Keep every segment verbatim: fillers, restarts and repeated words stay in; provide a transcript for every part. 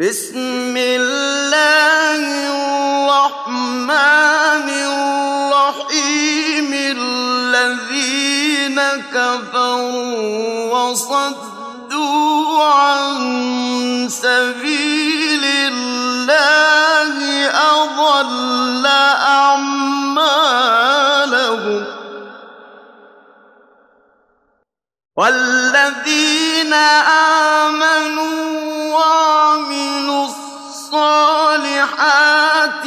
بسم الله الرحمن الرحيم الذين كفروا وصدوا عن سبيل الله أضل أعمالهم والذين آمنوا وعملوا الصالحات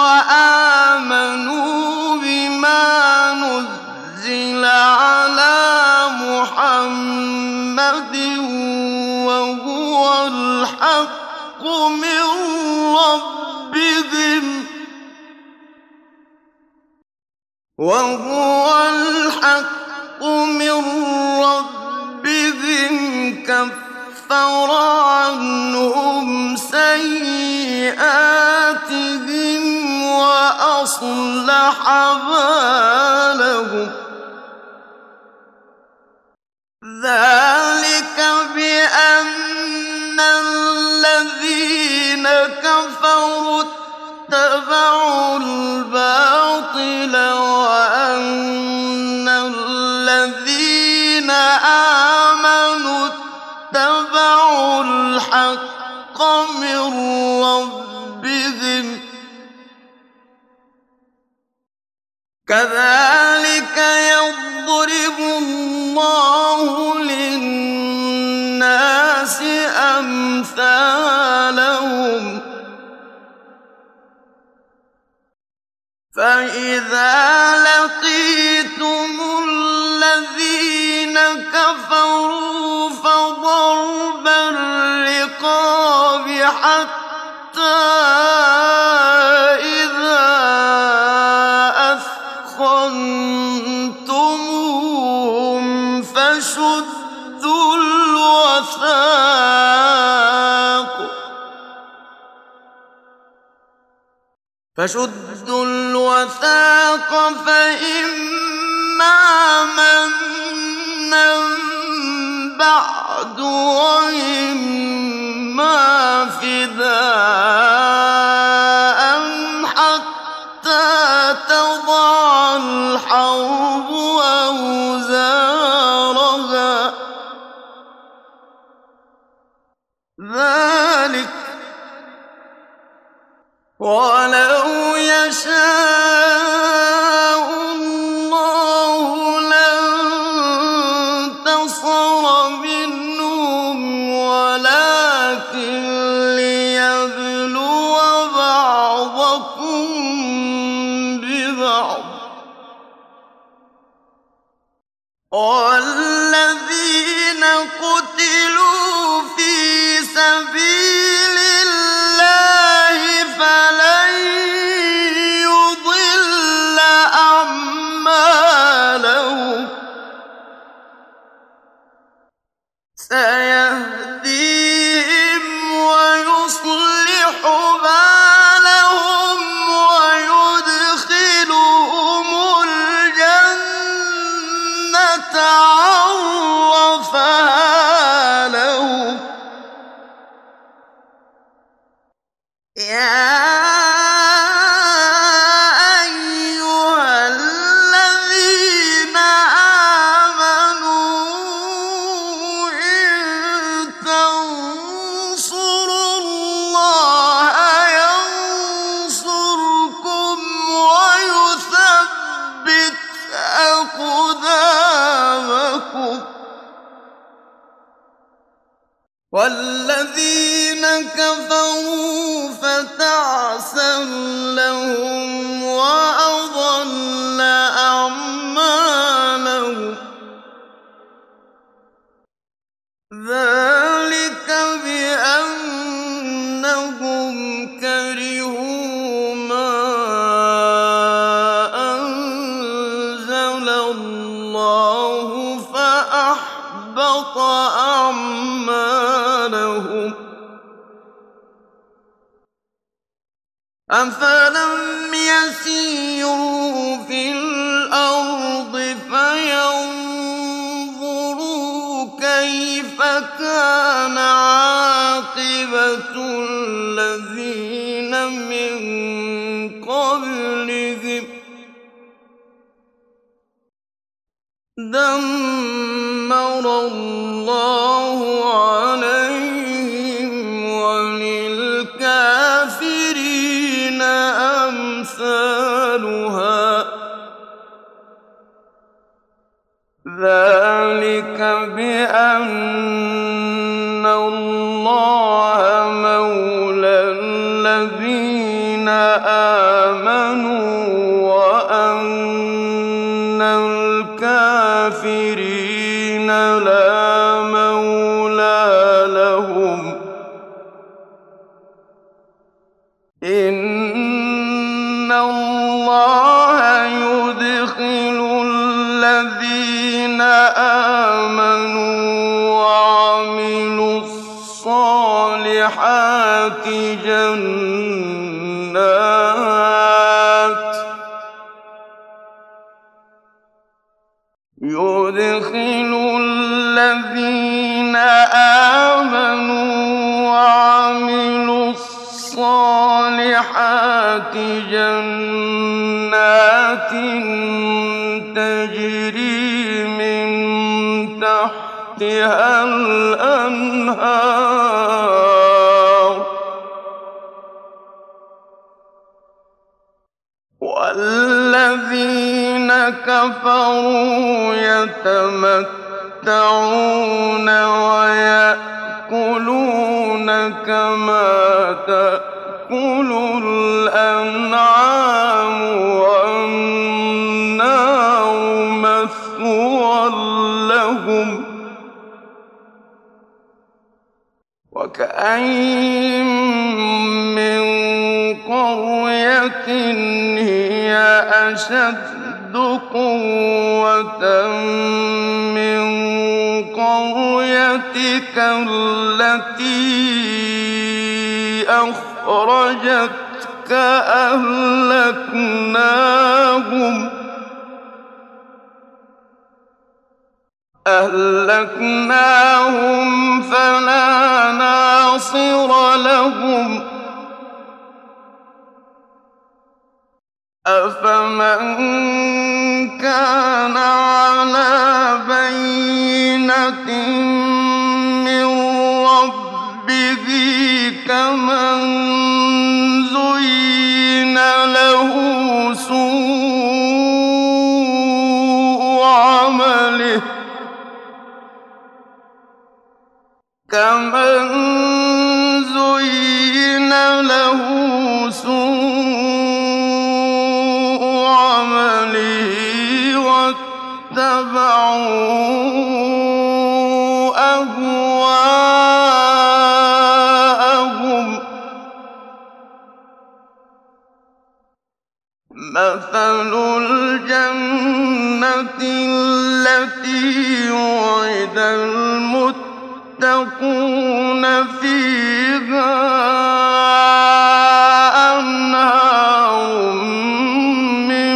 وآمنوا بما نزل على محمد وهو الحق من ربهم وهو الحق من ربهم كفر عنهم سيئاتهم وأصلح بالهم ذلك بأن الذين كفروا اتبعوا الباطل وأن الذين آمنوا اتبعوا الحق من ربهم كذلك يضرب الله للناس أمثالهم فإذا لقيتم الذين كفروا فضرب الرقاب حتى إذا أثخنتموهم فشدوا الوثاق فشدوا الوثاق فإما منا بعد وإما فداء حتى تضع الحرب أوزارها ذلك ولو يشاء الله لانتصر منهم ولكن ليبلو بعضكم ببعض والذين قتلوا في سبيل الله فلن يضل أعمالهم سيهديهم ويصلح بالهم ويدخلهم الجنة عرفها لهم يا أيها الذين آمنوا إن تنصروا الله ينصركم ويثبت أقدامكم والذين كفروا فتعسا لهم وأضل أعمالهم ذلك بأنهم كرهوا ما أنزل الله فأحبط أعمالهم أفلم يسيروا في الأرض فينظروا كيف كان عاقبة الذين من قبلهم دمر الله عليهم وللكافرين أمثالها ذلك بأن الله مولى الذين آمنوا وأن الكافرين لا مولى لهم إن الله يدخل الذين آمنوا وعملوا الصالحات جنات يدخل الذين آمنوا وعملوا الصالحات جنات تجري من تحتها الأنهار والذين كفروا يتمتعون ويأكلون كما تأكل الأنعام والنار مثوى لهم وكأين من قرية هي أشد قوة من قريتك التي أخرجتك أهلكناهم أهلكناهم فلا ناصر لهم أفمن كان على بينة من ربه كمن زين له سوء عمله كمن زين له سوء عمله واتبعوا أهواءهم مثل الجنة التي وعد المتقون فيها أنهار من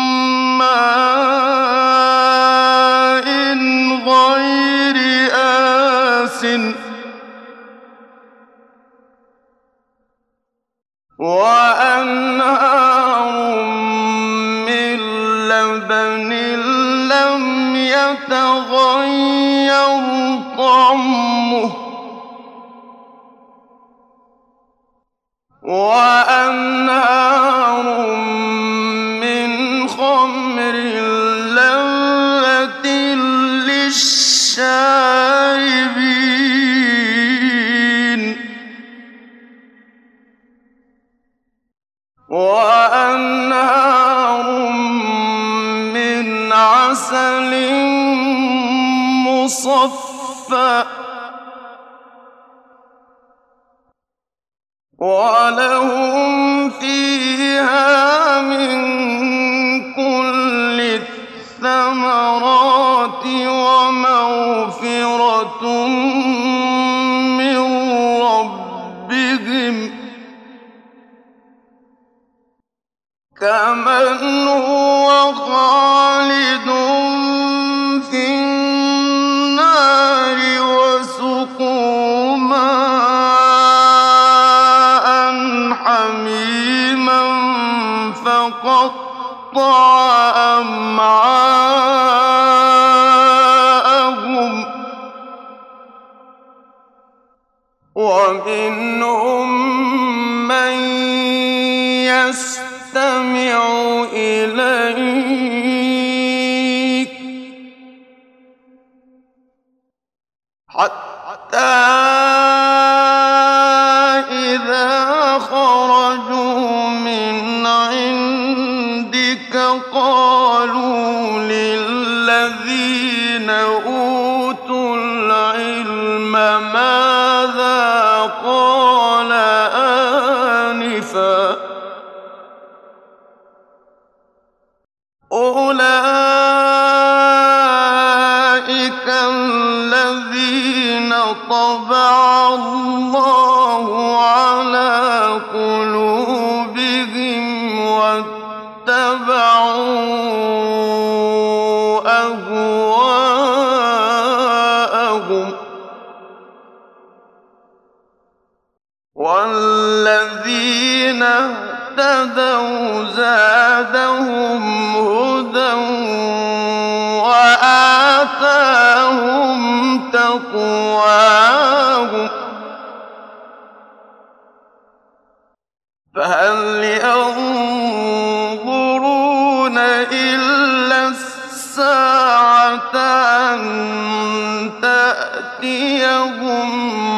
ماء غير آسن وأنهار من لبن لم يتغير طعمه وأنهار من خمر لذة للشاربين وأنهار من عسل مصفى ولهم فيها من كل الثمرات ومغفرة من ربهم كمن هو خالد في النار وسقوا ماء وقطع أمعاءهم ومنهم من يستمع إليك حتى إذا خرجوا من عندك قالوا للذين أوتوا العلم ماذا قال آنفا أولئك الذين طبع الله على قلوبهم واتبعوا أهواءهم والذين اهتدوا زادهم هدى وآتاهم تقواهم فهل ينظرون إلا الساعة أن تأتيهم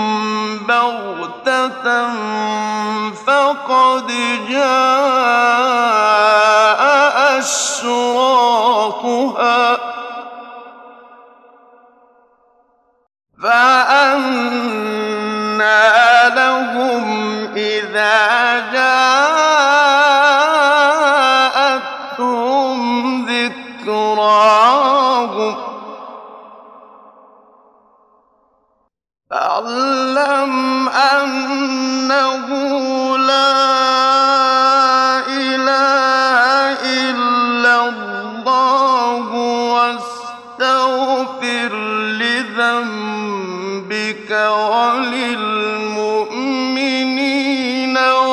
بغتة فقد جاء أشراطها فأنى لهم إذا جاءتهم ذكراهم فاعلم أنه لا إله إلا الله واستغفر لذنبك وللمؤمنين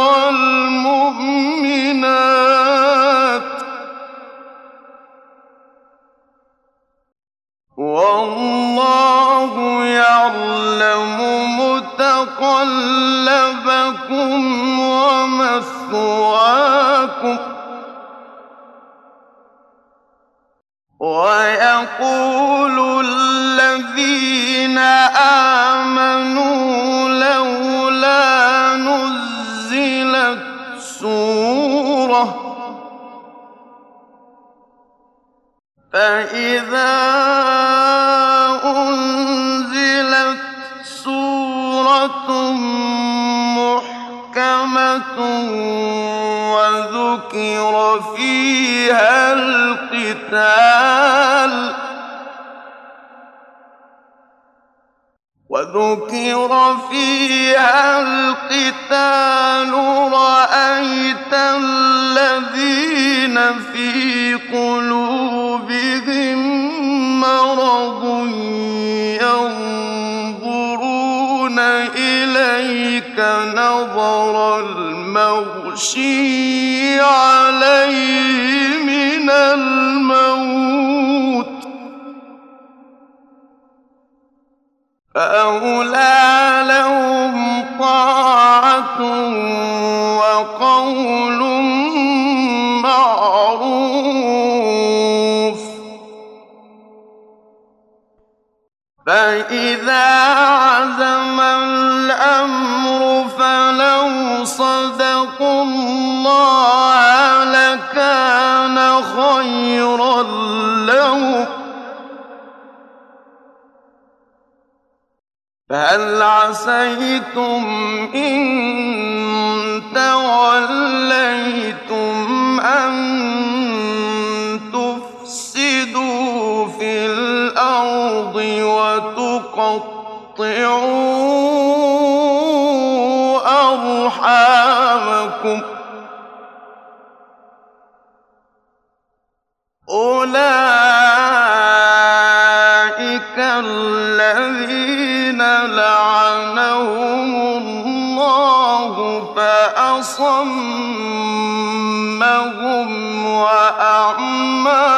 والمؤمنات والله يعلم متقلبكم ومثواكم ويقول الذين آمنوا لولا نزلت سورة فإذا أنزلت سورة محكمة وذكر فيها القتال وذكر فيها القتال رأيت الذين في قلوبهم مرض ينظرون إليك نظر المغشي عليه من الموت فأولى لهم طاعة وقول معروف فإذا عزم الأمر فلو صدقوا الله لكان خيرا لهم فهل عسيتم إن توليتم أن تفسدوا في الأرض وتقطعوا أرحامكم أولئك الذين لعنهم الله فأصمهم وأعمى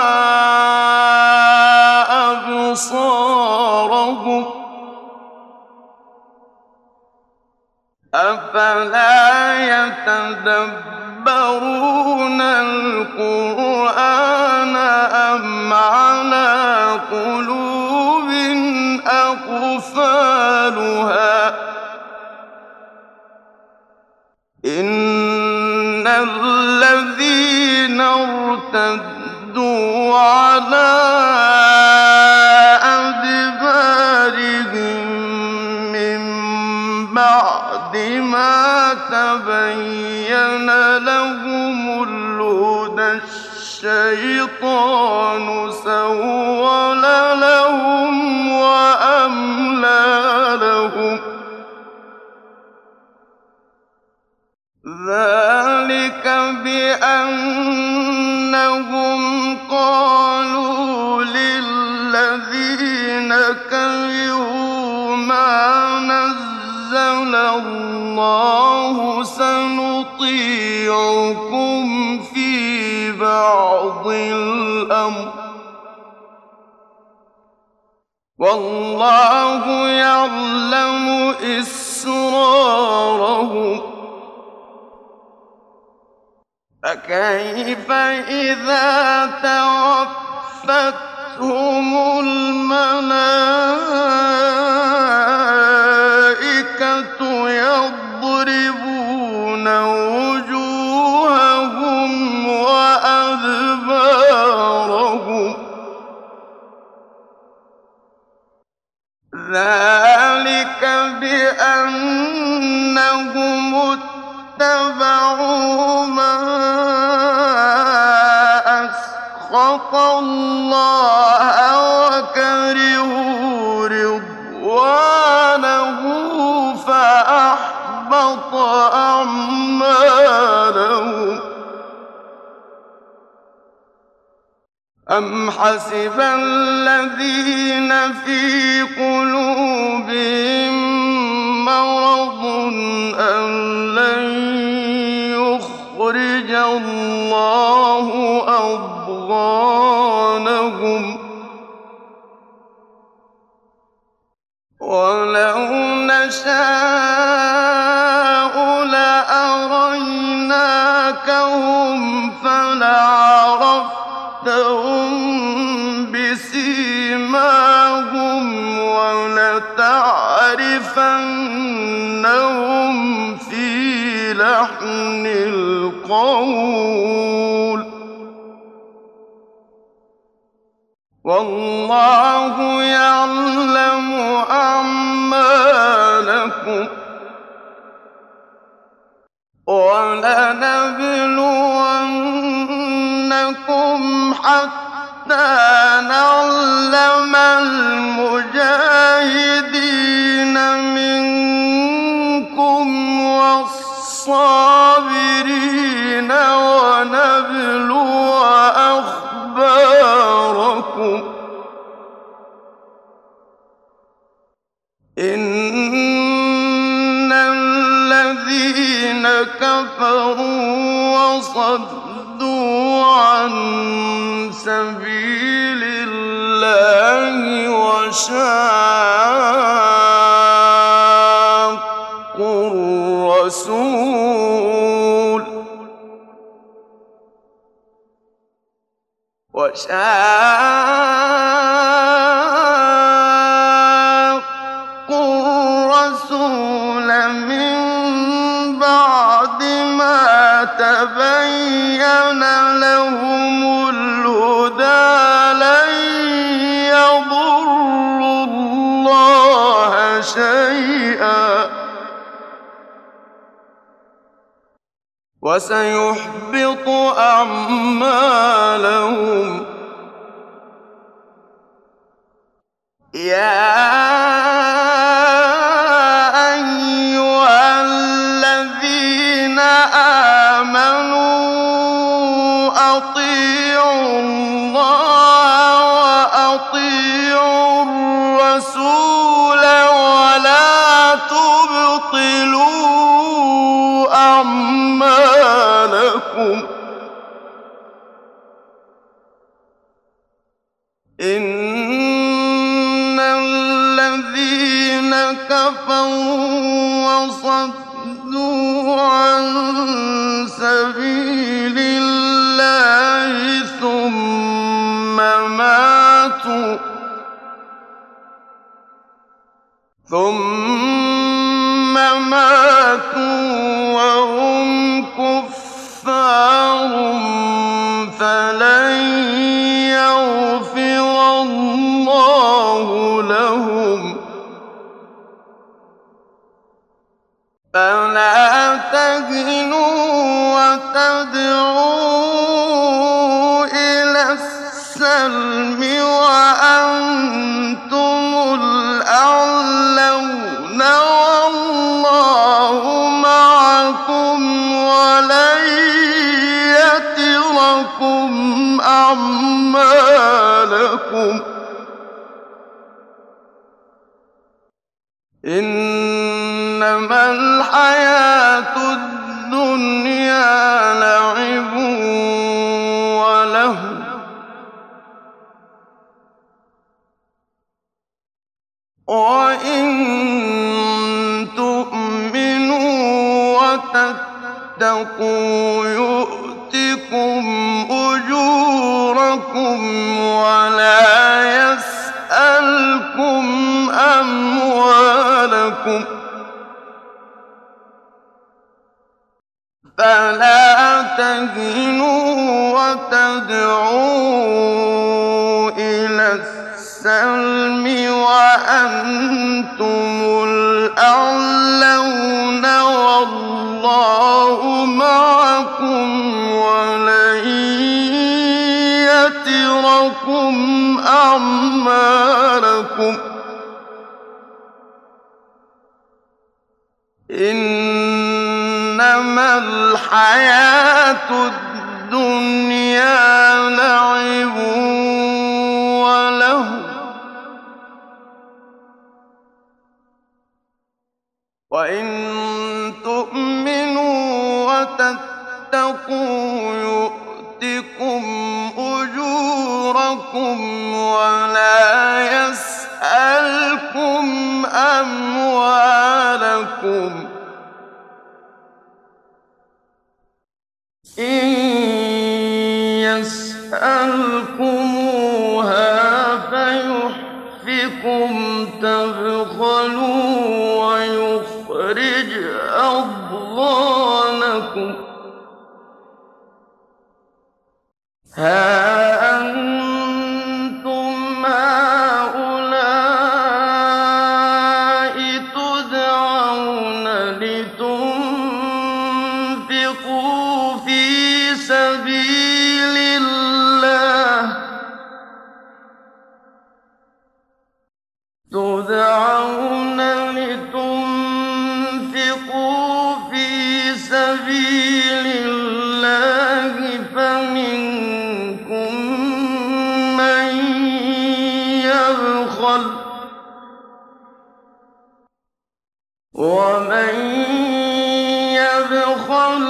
أبصارهم أفلا يتدبرون القرآن أم على قلوب أقفالها إن الذين ارتدوا على أدبارهم من بعد ما تبين لهم الهدى الشيطان سول لهم وأملى لهم ذلك بأنهم قالوا للذين كرهوا ما نزل الله سنطيعكم في بعض الأمر والله يعلم إسرارهم فكيف إذا توفتهم الملائكة يضربون وجوههم وأدبارهم ذلك بأنهم اتبعوا ما أسخط الله وكرهوا رضوانه فأحبط أعمالهم أم حسب الذين في قلوبهم مرض أن لن يخرج الله أضغانهم ولو نشاء لأريناكهم فلعرفتهم بسيماهم ولتعرفنهم في لحن القول والله يعلم أعمالكم ولنبلونكم حتى نعلم المجاهدين منكم والصابرين ونبلو أخباركم إن الذين كفروا وصدوا عن سبيل الله وشاقوا الرسول وشاقوا الرسول من بعد ما تبين لهم الهدى لن يضروا الله شيئا وسيحبط أعمالهم يا أيها الذين آمنوا أطيعوا الله وأطيعوا الرسول ولا تبطلوا لكم إن الذين كفروا وصدوا عن سبيل الله ثم ماتوا ثم ماتوا وهم كفار فلن يغفر الله لهم فلا تهنوا وتدعوا إلى السلم وأنتم الأعلون والله معكم ولن يتركم أعمالكم إنما الحياة الدنيا لعب ولهو وإن تؤمنوا وتتقوا يؤتكم أجوركم ولا يسألكم أموالكم فلا تهنوا وتدعوا إلى السلم وأنتم الأعلون والله معكم ولن يتركم أعمالكم إنما الحياة الدنيا لعب ولهو وإن تؤمنوا وتتقوا يؤتكم أجوركم ولا يسألكم أموالكم إن يسألكموها فيحفكم تبخلوا ويخرج أضغانكم ها أنتم هؤلاء تدعون لتنفقوا في سبيل الله تدعون لتنفقوا في سبيل الله فمنكم من يبخل ومن يبخل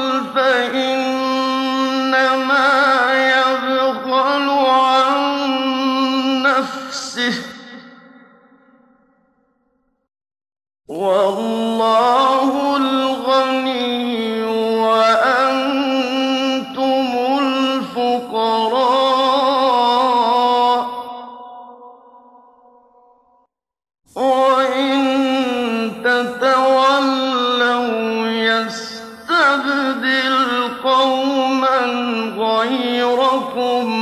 فإنما يبخل عن نفسه والله الغني وأنتم الفقراء وإن تتولوا يستبدل قوما غيركم